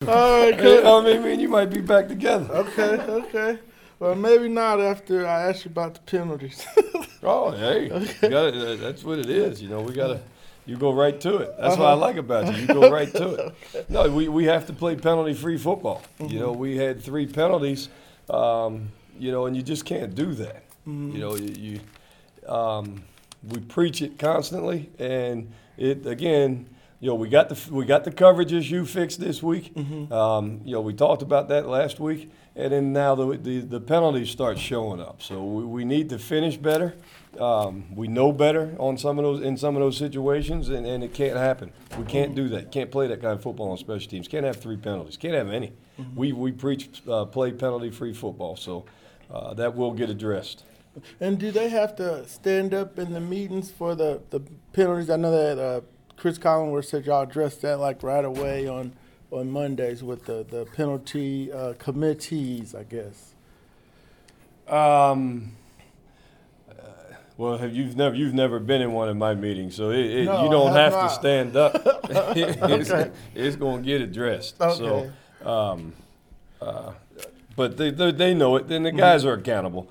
All right, cool. I mean, me and you might be back together. Okay. Well, maybe not after I ask you about the penalties. Oh, hey, that's what it is. We gotta. You go right to it. That's what I like about you. You go right to it. No, we have to play penalty-free football. We had 3 penalties. And you just can't do that. We preach it constantly, and it again. We got the coverages you fixed this week. We talked about that last week, and then now the penalties start showing up. So we need to finish better. We know better in some of those situations, and it can't happen. We can't do that. Can't play that kind of football on special teams. Can't have 3 penalties. Can't have any. We preach play penalty-free football, so that will get addressed. And do they have to stand up in the meetings for the penalties? I know that Chris Collinsworth said y'all addressed that like right away on Mondays with the penalty committees, I guess. Well, you've never been in one of my meetings, so No, you don't have to stand up. Okay. It's going to get addressed. Okay. So, but they know it. Then the guys are accountable.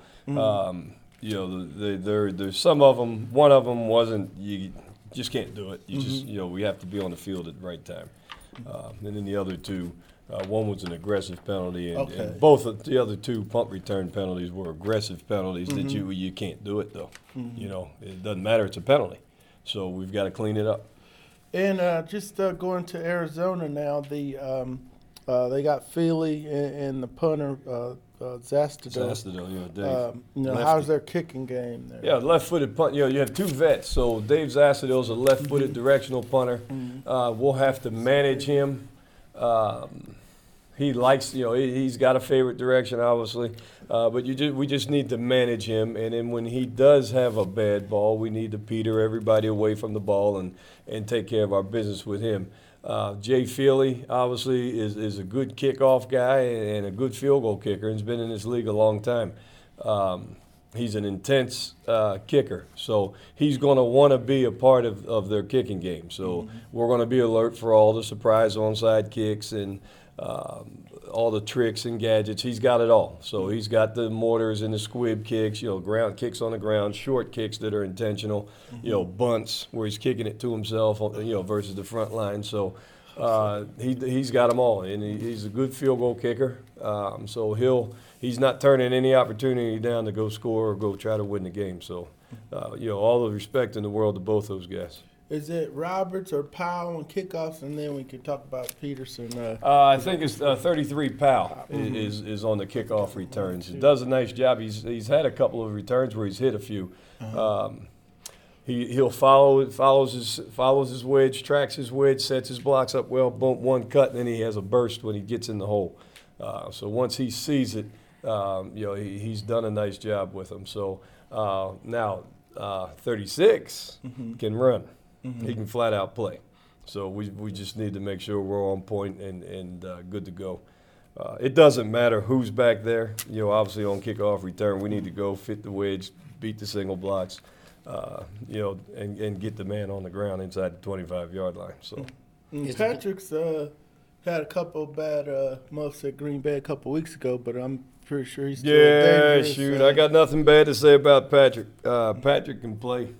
There's some of them. One of them wasn't. You just can't do it. You just we have to be on the field at the right time. And then the other 2. One was an aggressive penalty, and both of the other 2 punt return penalties were aggressive penalties that you can't do it, though. It doesn't matter. It's a penalty. So we've got to clean it up. And just going to Arizona now, they got Feely and the punter, Zastudil. Dave. How's their kicking game there? Yeah, left-footed punt. You have 2 vets. So Dave Zastudil's a left-footed directional punter. We'll have to manage him. He likes, he's got a favorite direction, obviously, but we just need to manage him. And then when he does have a bad ball, we need to peter everybody away from the ball and take care of our business with him. Jay Feely, obviously, is a good kickoff guy and a good field goal kicker and has been in this league a long time. He's an intense kicker, so he's going to want to be a part of their kicking game. So we're going to be alert for all the surprise onside kicks and all the tricks and gadgets. He's got it all. So he's got the mortars and the squib kicks, ground kicks on the ground, short kicks that are intentional, bunts where he's kicking it to himself, versus the front line. So he's got them all, and he's a good field goal kicker. So he's not turning any opportunity down to go score or go try to win the game. So, all the respect in the world to both those guys. Is it Roberts or Powell on kickoffs, and then we can talk about Peterson? I think it's 33 Powell is on the kickoff returns. He does a nice job. He's had a couple of returns where he's hit a few. He'll follows his wedge, tracks his wedge, sets his blocks up well, boom, one cut, and then he has a burst when he gets in the hole. So once he sees it, he's done a nice job with them. So now 36 can run. He can flat out play. So we just need to make sure we're on point and good to go. It doesn't matter who's back there. Obviously on kickoff return, we need to go fit the wedge, beat the single blocks, and get the man on the ground inside the 25-yard line. So Patrick's had a couple bad muffs at Green Bay a couple weeks ago, but I'm pretty sure he's still dangerous. Shoot, I got nothing bad to say about Patrick. Patrick can play.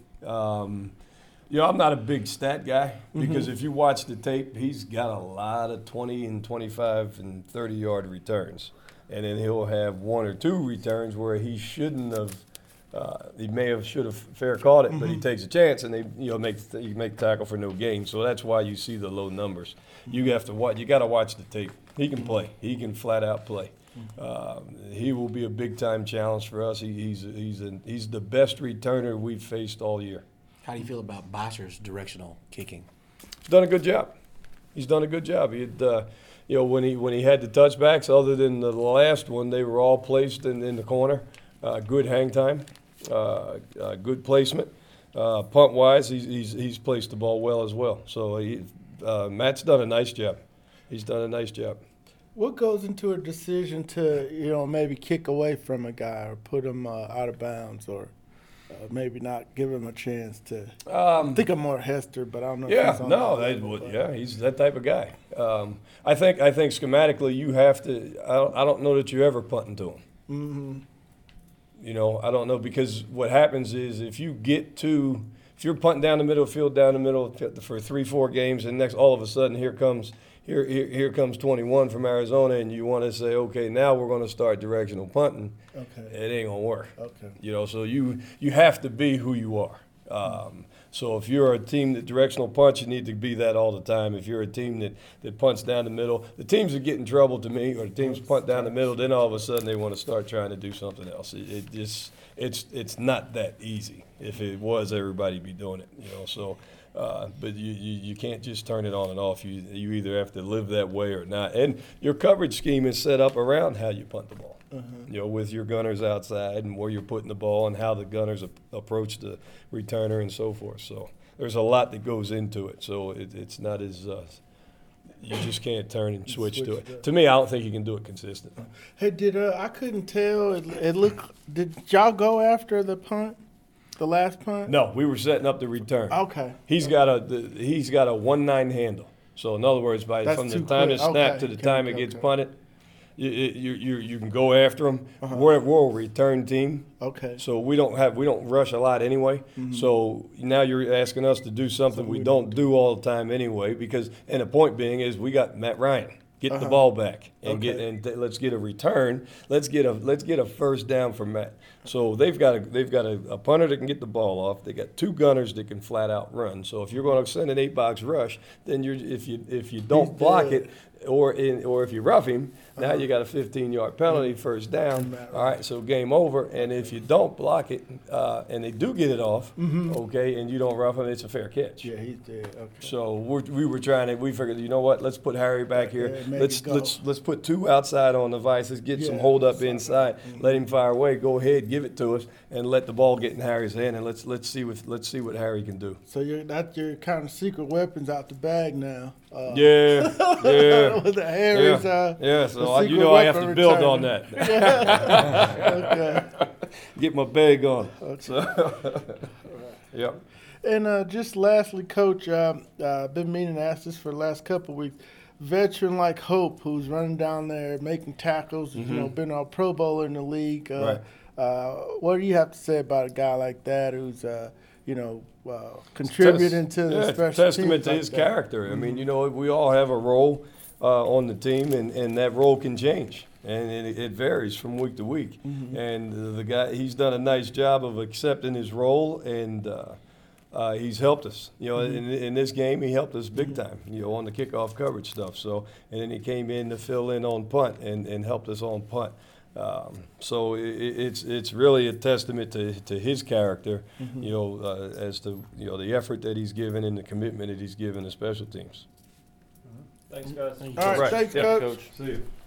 I'm not a big stat guy because if you watch the tape, he's got a lot of 20 and 25 and 30-yard returns. And then he'll have 1 or 2 returns where he shouldn't have should have fair caught it, but he takes a chance and you make tackle for no gain. So that's why you see the low numbers. You got to watch the tape. He can play. He can flat out play. He will be a big time challenge for us. He's the best returner we've faced all year. How do you feel about Bosher's directional kicking? He's done a good job. He had, when he had the touchbacks, other than the last one, they were all placed in the corner. Good hang time, good placement. Punt wise, he's placed the ball well as well. So Matt's done a nice job. He's done a nice job. What goes into a decision to maybe kick away from a guy or put him out of bounds or? maybe not give him a chance to. Um, I think I'm more Hester, but I don't know. If Yeah, he's on no, that that level, would, but- yeah, he's that type of guy. I think schematically you have to. I don't know that you ever punting to him. Mm-hmm. You know, I don't know, because what happens is if you're punting down the middle field, down the middle for 3-4 games, and next all of a sudden here comes 21 from Arizona, and you want to say, okay, now we're going to start directional punting. Okay. It ain't gonna work. Okay. You know, so you have to be who you are. So if you're a team that directional punts, you need to be that all the time. If you're a team that punts down the middle, the teams that get in trouble to me, or the teams punt down the middle, then all of a sudden they want to start trying to do something else. It's not that easy. If it was, everybody be doing it. You know, so. But you can't just turn it on and off. You either have to live that way or not. And your coverage scheme is set up around how you punt the ball. You know, with your gunners outside and where you're putting the ball and how the gunners approach the returner and so forth. So there's a lot that goes into it. So it's not as you just can't turn and switch to Switch it. it. To me, I don't think you can do it consistently. Hey, I couldn't tell. It looked. Did y'all go after the punt, the last punt? No, we were setting up the return. Okay. He's got a 1-9 handle. So in other words, That's from the too time quick. it snapped Okay. to the Okay, time it okay, gets okay. punted, you can go after him. Uh-huh. We're a return team, Okay. so we don't rush a lot anyway. So now you're asking us to do something we don't do all the time anyway. And the point being is we got Matt Ryan. Get the ball back and Okay. let's get a return. Let's get a first down for Matt. So they've got a punter that can get the ball off. They got 2 gunners that can flat out run. So if you're going to send an 8-box rush, then if you don't block dead. it, or if you rough him, now you got a 15-yard penalty, first down. All right, so game over. And if you don't block it, and they do get it off, okay, and you don't rough him, it's a fair catch. Yeah, he's dead. Okay. So we figured, you know what? Let's put Harry back here. Yeah, make Let's it go. let's put 2 outside on the vice. Let's get some Yeah. hold up inside. Let him fire away. Go ahead, give it to us, and let the ball get in Harry's hand, and let's see what Harry can do. So that's your kind of secret weapons out the bag now. Yeah, yeah. With the Harry's. Yeah, so the I secret I have to weapon build returner. on that. Okay. Get my bag on. So, yep. And just lastly, Coach, I've been meaning to ask this for the last couple of weeks. Veteran like Hope, who's running down there making tackles, been a Pro Bowler in the league. Right. What do you have to say about a guy like that who's, contributing to the special testament teams to like his that? character. I mean, we all have a role on the team, and that role can change, and it varies from week to week. And the guy, he's done a nice job of accepting his role, and he's helped us. In this game, he helped us big time. On the kickoff coverage stuff. So, and then he came in to fill in on punt and helped us on punt. So it's really a testament to his character, as to the effort that he's given and the commitment that he's given to special teams. Thanks, guys. All right, thanks, Yeah, Coach. Coach. See you.